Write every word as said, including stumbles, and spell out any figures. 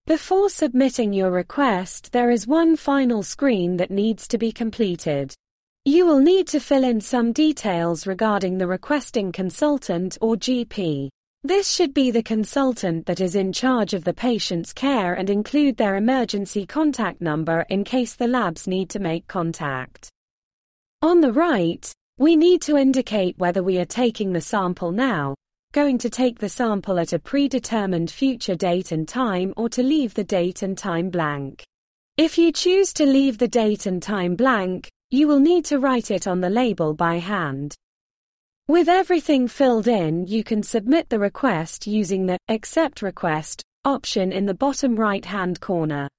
Before submitting your request, there is one final screen that needs to be completed. You will need to fill in some details regarding the requesting consultant or G P. This should be the consultant that is in charge of the patient's care and include their emergency contact number in case the labs need to make contact. On the right, we need to indicate whether we are taking the sample now, going to take the sample at a predetermined future date and time, or to leave the date and time blank. If you choose to leave the date and time blank, you will need to write it on the label by hand. With everything filled in, you can submit the request using the Accept Request option in the bottom right-hand corner.